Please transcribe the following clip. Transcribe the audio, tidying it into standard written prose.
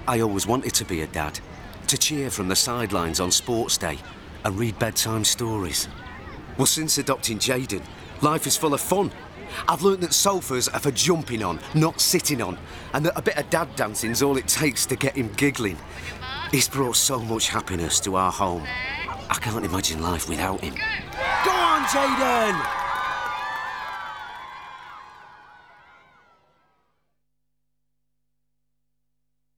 I always wanted to be a dad, to cheer from the sidelines on sports day and read bedtime stories. Well, since adopting Jayden, life is full of fun. I've learnt that sofas are for jumping on, not sitting on, and that a bit of dad dancing's all it takes to get him giggling. He's brought so much happiness to our home. I can't imagine life without him. Go on, Jayden!